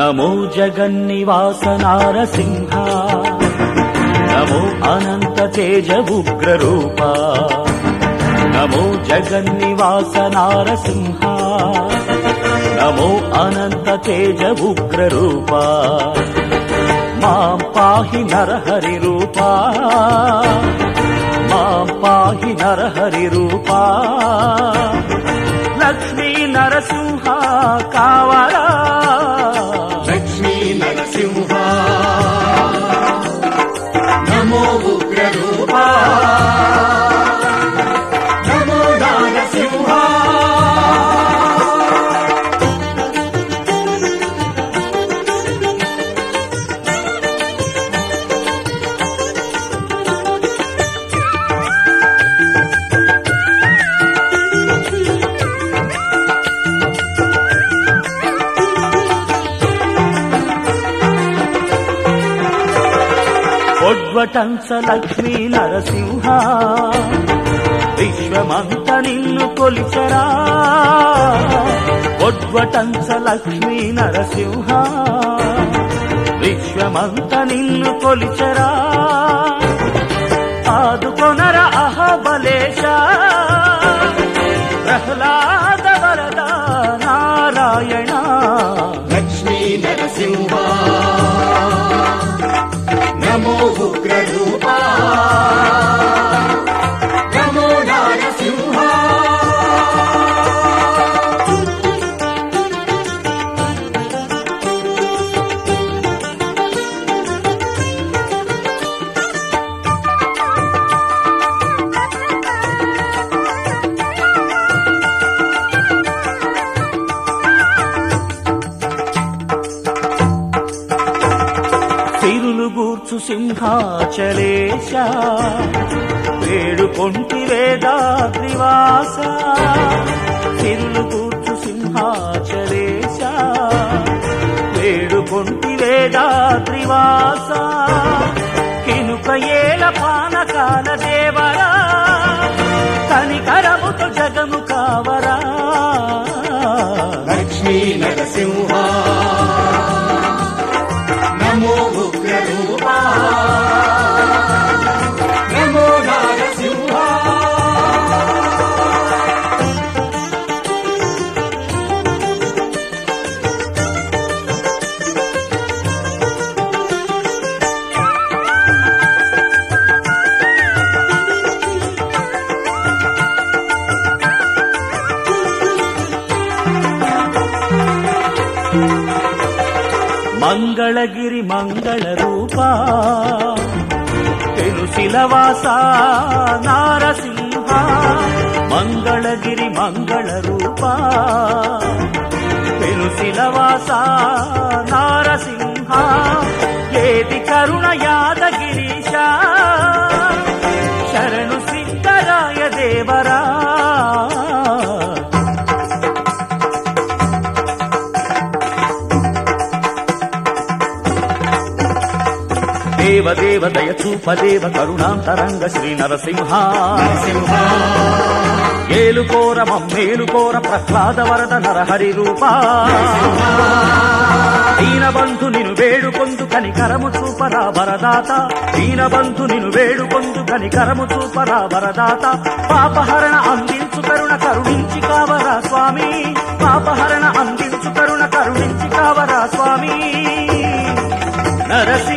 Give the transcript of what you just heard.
నమో జగన్నివాస నారసింహ నమో అనంత తేజ ఉగ్ర రూప నమో జగన్నివాస నారసింహ నమో అనంత తేజ ఉగ్ర రూప మాం పాహి నరహరి రూప మాం పాహి నరహరి రూప లక్ష్మీ నరసింహ కావరా లక్ష్మీ నరసింహ నమో ఉగ్ర రూప నమో నరసింహ ఒడ్వటంచ లక్ష్మీ నరసింహ విశ్వమంత నిన్ను కొలిచరా ఒడ్వటంచ లక్ష్మీ నరసింహ విశ్వమంత నిన్ను కొలిచరా ఆదుకొనర అహబలేశ ప్రహ్లాద వరద నారాయణ లక్ష్మీ నరసింహ నమో ఉగ్ర రూప నమో నరసింహ గూర్చు సింహాచలేశ వేడుకొంటి వేదాద్రివాస సిరులు గూర్చు సింహాచలేశ వేడుకొంటి వేదాద్రివాస కినుక ఏల పానకాల దేవరా కనికరముతో జగము కావరా లక్ష్మీ నరసింహ నమో ఉగ్ర రూప నమో నరసింహ మంగళగిరి మంగళ రూప తెలుసిలవాస నారసింహ మంగళగిరి మంగళ రూప తెలుసిలవాస నారసింహ ఏది కరుణ యాదగిరీశ శరణు సిద్ధరాయ దేవరా దేవదేవ దయచూపదేవ కరుణాంతరంగ శ్రీ నరసింహ ఏలుకోర మమ్మేలుకోర ప్రహ్లాద వరద నరహరి రూప దీనబంధు నిను వేడుకొందు కనికరము చూపరా వరదాత దీనబంధు నిను వేడుకొందు కనికరము చూపరా వరదాత పాపహరణ అందించు కరుణ కరుణించి కావరా స్వామి పాపహరణ అందించు కరుణ కరుణించి కావరా స్వామి నరసింహ